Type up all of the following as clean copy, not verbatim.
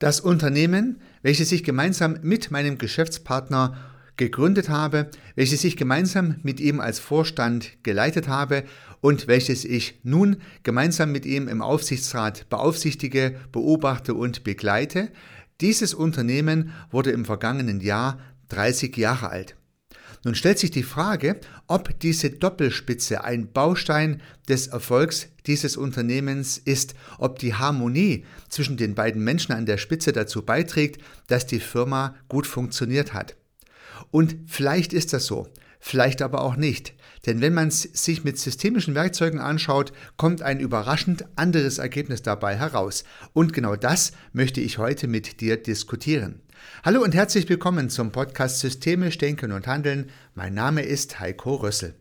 Das Unternehmen, welches ich gemeinsam mit meinem Geschäftspartner gegründet habe, welches ich gemeinsam mit ihm als Vorstand geleitet habe und welches ich nun gemeinsam mit ihm im Aufsichtsrat beaufsichtige, beobachte und begleite, dieses Unternehmen wurde im vergangenen Jahr 30 Jahre alt. Nun stellt sich die Frage, ob diese Doppelspitze ein Baustein des Erfolgs dieses Unternehmens ist, ob die Harmonie zwischen den beiden Menschen an der Spitze dazu beiträgt, dass die Firma gut funktioniert hat. Und vielleicht ist das so, vielleicht aber auch nicht. Denn wenn man es sich mit systemischen Werkzeugen anschaut, kommt ein überraschend anderes Ergebnis dabei heraus. Und genau das möchte ich heute mit dir diskutieren. Hallo und herzlich willkommen zum Podcast Systemisch Denken und Handeln. Mein Name ist Heiko Rössel.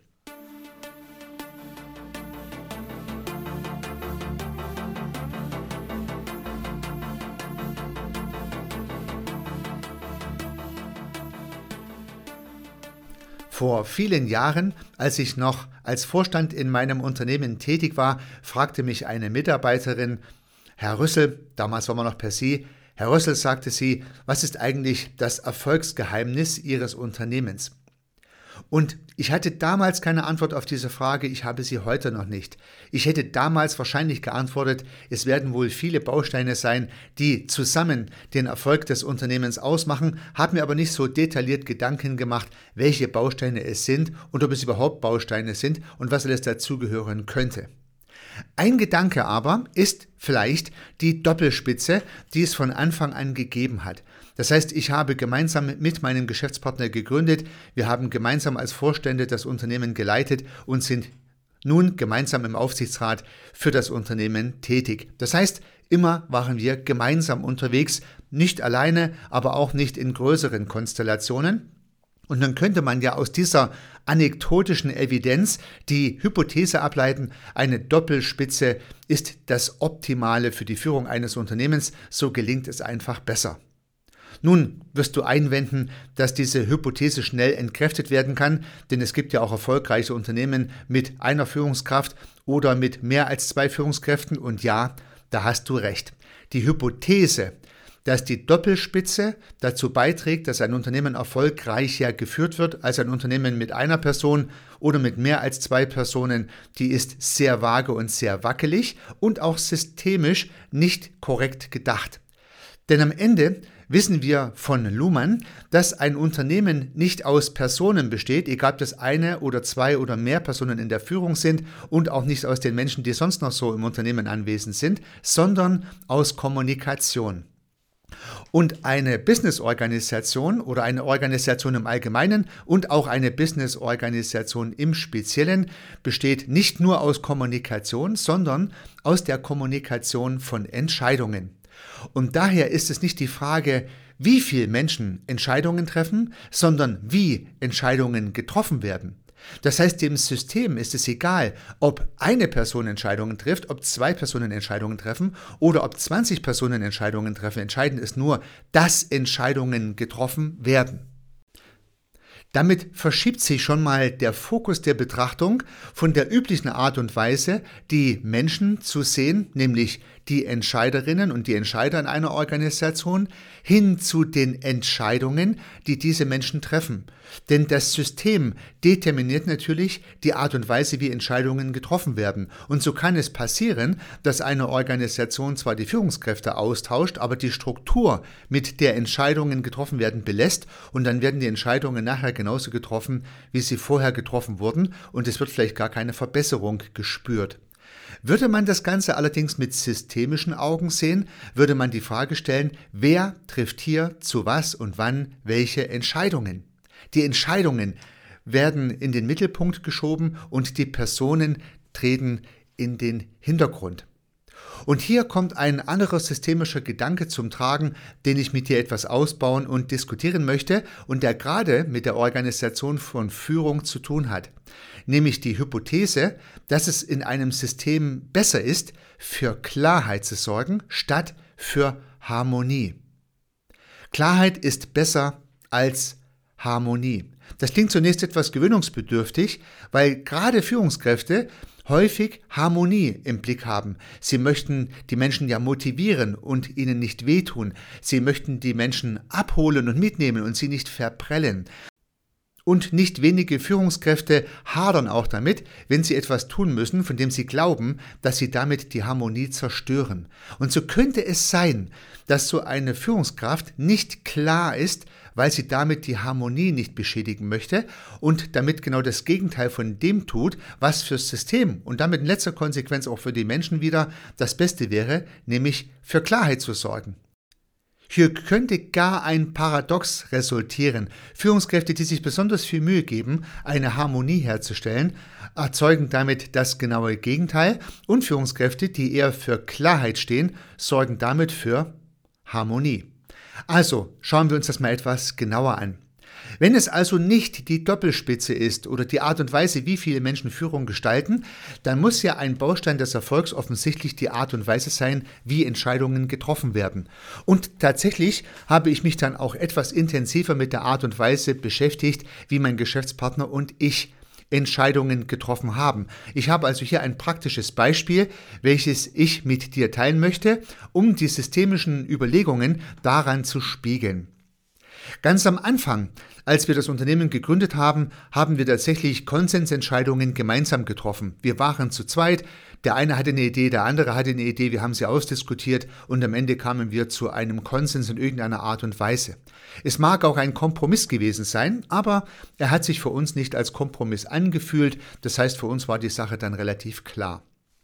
Vor vielen Jahren, als ich noch als Vorstand in meinem Unternehmen tätig war, fragte mich eine Mitarbeiterin, Herr Rössel, damals waren wir noch per Sie, Herr Rössel, sagte sie, was ist eigentlich das Erfolgsgeheimnis Ihres Unternehmens? Und ich hatte damals keine Antwort auf diese Frage, ich habe sie heute noch nicht. Ich hätte damals wahrscheinlich geantwortet, es werden wohl viele Bausteine sein, die zusammen den Erfolg des Unternehmens ausmachen, habe mir aber nicht so detailliert Gedanken gemacht, welche Bausteine es sind und ob es überhaupt Bausteine sind und was alles dazugehören könnte. Ein Gedanke aber ist vielleicht die Doppelspitze, die es von Anfang an gegeben hat. Das heißt, ich habe gemeinsam mit meinem Geschäftspartner gegründet, wir haben gemeinsam als Vorstände das Unternehmen geleitet und sind nun gemeinsam im Aufsichtsrat für das Unternehmen tätig. Das heißt, immer waren wir gemeinsam unterwegs, nicht alleine, aber auch nicht in größeren Konstellationen. Und dann könnte man ja aus dieser anekdotischen Evidenz die Hypothese ableiten, eine Doppelspitze ist das Optimale für die Führung eines Unternehmens, so gelingt es einfach besser. Nun wirst du einwenden, dass diese Hypothese schnell entkräftet werden kann, denn es gibt ja auch erfolgreiche Unternehmen mit einer Führungskraft oder mit mehr als 2 Führungskräften und ja, da hast du recht. Die Hypothese, dass die Doppelspitze dazu beiträgt, dass ein Unternehmen erfolgreicher geführt wird als ein Unternehmen mit einer Person oder mit mehr als 2 Personen, die ist sehr vage und sehr wackelig und auch systemisch nicht korrekt gedacht. Denn am Ende wissen wir von Luhmann, dass ein Unternehmen nicht aus Personen besteht, egal ob das eine oder 2 oder mehr Personen in der Führung sind und auch nicht aus den Menschen, die sonst noch so im Unternehmen anwesend sind, sondern aus Kommunikation. Und eine Businessorganisation oder eine Organisation im Allgemeinen und auch eine Businessorganisation im Speziellen besteht nicht nur aus Kommunikation, sondern aus der Kommunikation von Entscheidungen. Und daher ist es nicht die Frage, wie viele Menschen Entscheidungen treffen, sondern wie Entscheidungen getroffen werden. Das heißt, dem System ist es egal, ob eine Person Entscheidungen trifft, ob 2 Personen Entscheidungen treffen oder ob 20 Personen Entscheidungen treffen. Entscheidend ist nur, dass Entscheidungen getroffen werden. Damit verschiebt sich schon mal der Fokus der Betrachtung von der üblichen Art und Weise, die Menschen zu sehen, nämlich die Entscheiderinnen und die Entscheider in einer Organisation, hin zu den Entscheidungen, die diese Menschen treffen. Denn das System determiniert natürlich die Art und Weise, wie Entscheidungen getroffen werden. Und so kann es passieren, dass eine Organisation zwar die Führungskräfte austauscht, aber die Struktur, mit der Entscheidungen getroffen werden, belässt und dann werden die Entscheidungen nachher genauso getroffen, wie sie vorher getroffen wurden und es wird vielleicht gar keine Verbesserung gespürt. Würde man das Ganze allerdings mit systemischen Augen sehen, würde man die Frage stellen, wer trifft hier zu was und wann welche Entscheidungen? Die Entscheidungen werden in den Mittelpunkt geschoben und die Personen treten in den Hintergrund. Und hier kommt ein anderer systemischer Gedanke zum Tragen, den ich mit dir etwas ausbauen und diskutieren möchte und der gerade mit der Organisation von Führung zu tun hat. Nämlich die Hypothese, dass es in einem System besser ist, für Klarheit zu sorgen, statt für Harmonie. Klarheit ist besser als Harmonie. Das klingt zunächst etwas gewöhnungsbedürftig, weil gerade Führungskräfte häufig Harmonie im Blick haben. Sie möchten die Menschen ja motivieren und ihnen nicht wehtun. Sie möchten die Menschen abholen und mitnehmen und sie nicht verprellen. Und nicht wenige Führungskräfte hadern auch damit, wenn sie etwas tun müssen, von dem sie glauben, dass sie damit die Harmonie zerstören. Und so könnte es sein, dass so eine Führungskraft nicht klar ist, weil sie damit die Harmonie nicht beschädigen möchte und damit genau das Gegenteil von dem tut, was fürs System und damit in letzter Konsequenz auch für die Menschen wieder das Beste wäre, nämlich für Klarheit zu sorgen. Hier könnte gar ein Paradox resultieren. Führungskräfte, die sich besonders viel Mühe geben, eine Harmonie herzustellen, erzeugen damit das genaue Gegenteil und Führungskräfte, die eher für Klarheit stehen, sorgen damit für Harmonie. Also schauen wir uns das mal etwas genauer an. Wenn es also nicht die Doppelspitze ist oder die Art und Weise, wie viele Menschen Führung gestalten, dann muss ja ein Baustein des Erfolgs offensichtlich die Art und Weise sein, wie Entscheidungen getroffen werden. Und tatsächlich habe ich mich dann auch etwas intensiver mit der Art und Weise beschäftigt, wie mein Geschäftspartner und ich Entscheidungen getroffen haben. Ich habe also hier ein praktisches Beispiel, welches ich mit dir teilen möchte, um die systemischen Überlegungen daran zu spiegeln. Ganz am Anfang, als wir das Unternehmen gegründet haben, haben wir tatsächlich Konsensentscheidungen gemeinsam getroffen. Wir waren zu zweit, der eine hatte eine Idee, der andere hatte eine Idee, wir haben sie ausdiskutiert und am Ende kamen wir zu einem Konsens in irgendeiner Art und Weise. Es mag auch ein Kompromiss gewesen sein, aber er hat sich für uns nicht als Kompromiss angefühlt, das heißt, für uns war die Sache dann relativ klar.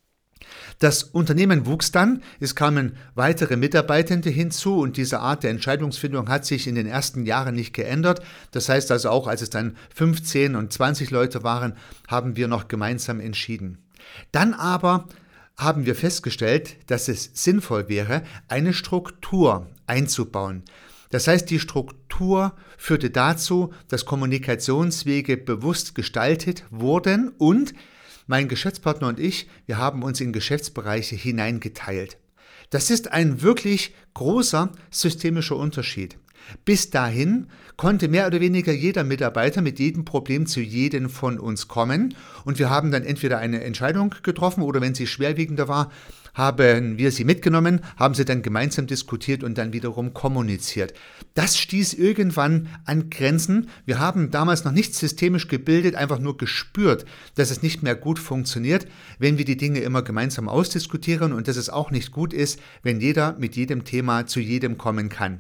Das Unternehmen wuchs dann, es kamen weitere Mitarbeitende hinzu und diese Art der Entscheidungsfindung hat sich in den ersten Jahren nicht geändert. Das heißt also auch, als es dann 15 und 20 Leute waren, haben wir noch gemeinsam entschieden. Dann aber haben wir festgestellt, dass es sinnvoll wäre, eine Struktur einzubauen. Das heißt, die Struktur führte dazu, dass Kommunikationswege bewusst gestaltet wurden und mein Geschäftspartner und ich, wir haben uns in Geschäftsbereiche hineingeteilt. Das ist ein wirklich großer systemischer Unterschied. Bis dahin konnte mehr oder weniger jeder Mitarbeiter mit jedem Problem zu jedem von uns kommen und wir haben dann entweder eine Entscheidung getroffen oder wenn sie schwerwiegender war, haben wir sie mitgenommen, haben sie dann gemeinsam diskutiert und dann wiederum kommuniziert. Das stieß irgendwann an Grenzen. Wir haben damals noch nicht systemisch gebildet, einfach nur gespürt, dass es nicht mehr gut funktioniert, wenn wir die Dinge immer gemeinsam ausdiskutieren und dass es auch nicht gut ist, wenn jeder mit jedem Thema zu jedem kommen kann.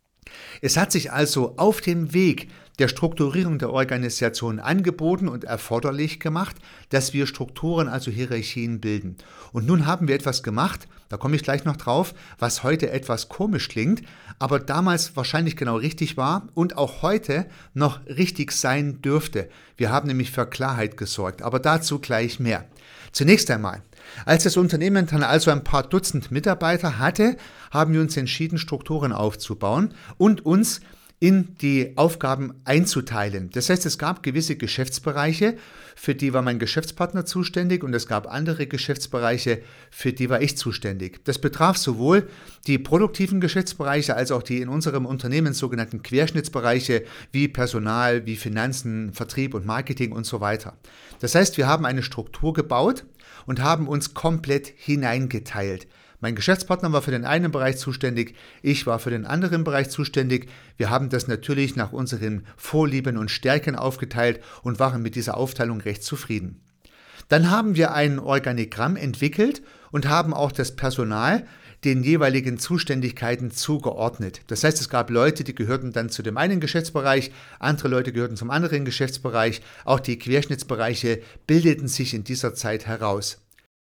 Es hat sich also auf dem Weg der Strukturierung der Organisation angeboten und erforderlich gemacht, dass wir Strukturen, also Hierarchien bilden. Und nun haben wir etwas gemacht, da komme ich gleich noch drauf, was heute etwas komisch klingt, aber damals wahrscheinlich genau richtig war und auch heute noch richtig sein dürfte. Wir haben nämlich für Klarheit gesorgt, aber dazu gleich mehr. Zunächst einmal, als das Unternehmen dann also ein paar Dutzend Mitarbeiter hatte, haben wir uns entschieden, Strukturen aufzubauen und uns in die Aufgaben einzuteilen. Das heißt, es gab gewisse Geschäftsbereiche, für die war mein Geschäftspartner zuständig und es gab andere Geschäftsbereiche, für die war ich zuständig. Das betraf sowohl die produktiven Geschäftsbereiche als auch die in unserem Unternehmen sogenannten Querschnittsbereiche wie Personal, wie Finanzen, Vertrieb und Marketing und so weiter. Das heißt, wir haben eine Struktur gebaut und haben uns komplett hineingeteilt. Mein Geschäftspartner war für den einen Bereich zuständig, ich war für den anderen Bereich zuständig. Wir haben das natürlich nach unseren Vorlieben und Stärken aufgeteilt und waren mit dieser Aufteilung recht zufrieden. Dann haben wir ein Organigramm entwickelt und haben auch das Personal den jeweiligen Zuständigkeiten zugeordnet. Das heißt, es gab Leute, die gehörten dann zu dem einen Geschäftsbereich, andere Leute gehörten zum anderen Geschäftsbereich, auch die Querschnittsbereiche bildeten sich in dieser Zeit heraus.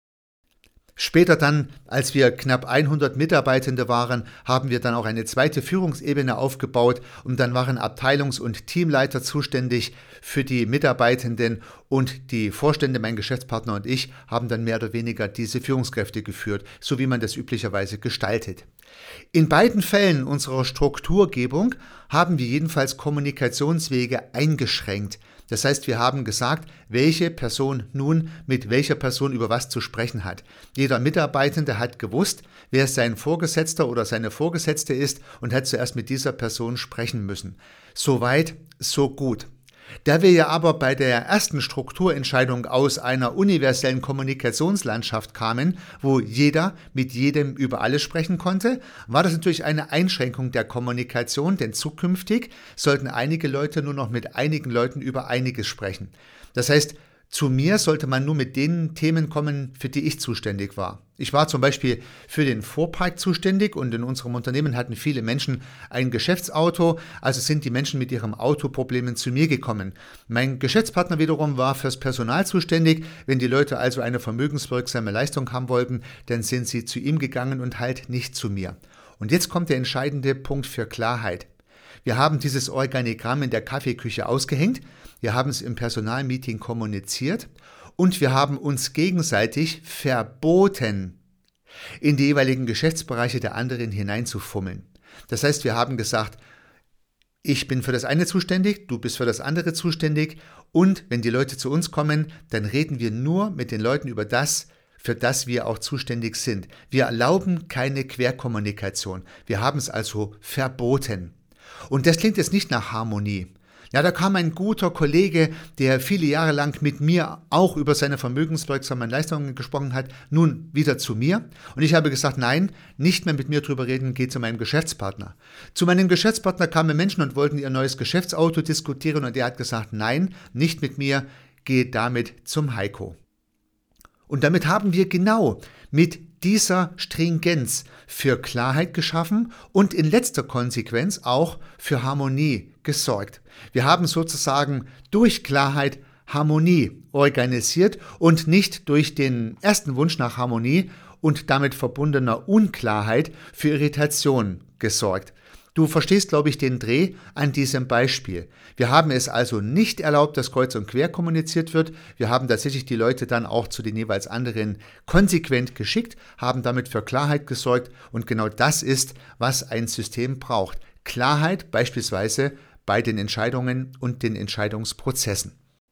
Später dann, als wir knapp 100 Mitarbeitende waren, haben wir dann auch eine zweite Führungsebene aufgebaut und dann waren Abteilungs- und Teamleiter zuständig für die Mitarbeitenden und die Vorstände, mein Geschäftspartner und ich, haben dann mehr oder weniger diese Führungskräfte geführt, so wie man das üblicherweise gestaltet. In beiden Fällen unserer Strukturgebung haben wir jedenfalls Kommunikationswege eingeschränkt. Das heißt, wir haben gesagt, welche Person nun mit welcher Person über was zu sprechen hat. Jeder Mitarbeitende hat gewusst, wer sein Vorgesetzter oder seine Vorgesetzte ist und hat zuerst mit dieser Person sprechen müssen. So weit, so gut. Da wir ja aber bei der ersten Strukturentscheidung aus einer universellen Kommunikationslandschaft kamen, wo jeder mit jedem über alles sprechen konnte, war das natürlich eine Einschränkung der Kommunikation, denn zukünftig sollten einige Leute nur noch mit einigen Leuten über einiges sprechen. Das heißt, zu mir sollte man nur mit den Themen kommen, für die ich zuständig war. Ich war zum Beispiel für den Fuhrpark zuständig und in unserem Unternehmen hatten viele Menschen ein Geschäftsauto, also sind die Menschen mit ihren Autoproblemen zu mir gekommen. Mein Geschäftspartner wiederum war fürs Personal zuständig. Wenn die Leute also eine vermögenswirksame Leistung haben wollten, dann sind sie zu ihm gegangen und halt nicht zu mir. Und jetzt kommt der entscheidende Punkt für Klarheit. Wir haben dieses Organigramm in der Kaffeeküche ausgehängt, wir haben es im Personalmeeting kommuniziert und wir haben uns gegenseitig verboten, in die jeweiligen Geschäftsbereiche der anderen hineinzufummeln. Das heißt, wir haben gesagt, ich bin für das eine zuständig, du bist für das andere zuständig und wenn die Leute zu uns kommen, dann reden wir nur mit den Leuten über das, für das wir auch zuständig sind. Wir erlauben keine Querkommunikation. Wir haben es also verboten. Und das klingt jetzt nicht nach Harmonie. Ja, da kam ein guter Kollege, der viele Jahre lang mit mir auch über seine vermögenswirksamen Leistungen gesprochen hat, nun wieder zu mir. Und ich habe gesagt, nein, nicht mehr mit mir drüber reden, geh zu meinem Geschäftspartner. Zu meinem Geschäftspartner kamen Menschen und wollten ihr neues Geschäftsauto diskutieren und er hat gesagt, nein, nicht mit mir, geh damit zum Heiko. Und damit haben wir genau mit dieser Stringenz für Klarheit geschaffen und in letzter Konsequenz auch für Harmonie gesorgt. Wir haben sozusagen durch Klarheit Harmonie organisiert und nicht durch den ersten Wunsch nach Harmonie und damit verbundener Unklarheit für Irritation gesorgt. Du verstehst, glaube ich, den Dreh an diesem Beispiel. Wir haben es also nicht erlaubt, dass kreuz und quer kommuniziert wird. Wir haben tatsächlich die Leute dann auch zu den jeweils anderen konsequent geschickt, haben damit für Klarheit gesorgt und genau das ist, was ein System braucht. Klarheit beispielsweise bei den Entscheidungen und den Entscheidungsprozessen.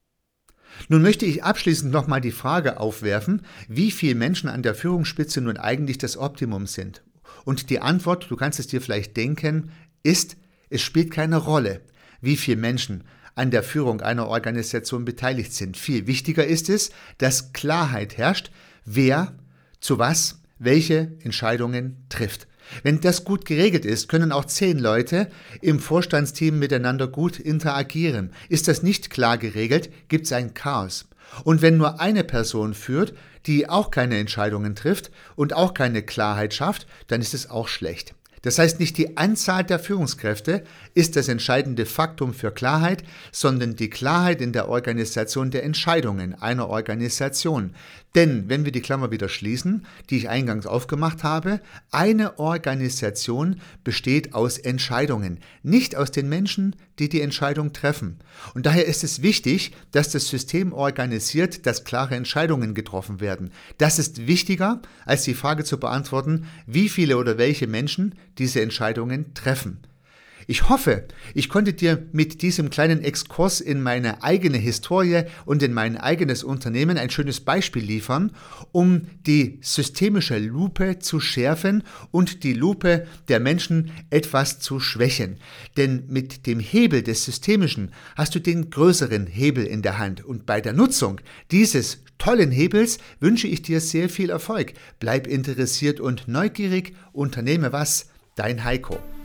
Nun möchte ich abschließend nochmal die Frage aufwerfen, wie viele Menschen an der Führungsspitze nun eigentlich das Optimum sind. Und die Antwort, du kannst es dir vielleicht denken, ist, es spielt keine Rolle, wie viele Menschen an der Führung einer Organisation beteiligt sind. Viel wichtiger ist es, dass Klarheit herrscht, wer zu was welche Entscheidungen trifft. Wenn das gut geregelt ist, können auch 10 Leute im Vorstandsteam miteinander gut interagieren. Ist das nicht klar geregelt, gibt es ein Chaos. Und wenn nur eine Person führt, die auch keine Entscheidungen trifft und auch keine Klarheit schafft, dann ist es auch schlecht. Das heißt, nicht die Anzahl der Führungskräfte ist das entscheidende Faktum für Klarheit, sondern die Klarheit in der Organisation der Entscheidungen einer Organisation. Denn, wenn wir die Klammer wieder schließen, die ich eingangs aufgemacht habe, eine Organisation besteht aus Entscheidungen, nicht aus den Menschen, die die Entscheidung treffen. Und daher ist es wichtig, dass das System organisiert, dass klare Entscheidungen getroffen werden. Das ist wichtiger, als die Frage zu beantworten, wie viele oder welche Menschen diese Entscheidungen treffen. Ich hoffe, ich konnte dir mit diesem kleinen Exkurs in meine eigene Historie und in mein eigenes Unternehmen ein schönes Beispiel liefern, um die systemische Lupe zu schärfen und die Lupe der Menschen etwas zu schwächen. Denn mit dem Hebel des Systemischen hast du den größeren Hebel in der Hand und bei der Nutzung dieses tollen Hebels wünsche ich dir sehr viel Erfolg. Bleib interessiert und neugierig, unternehme was, dein Heiko.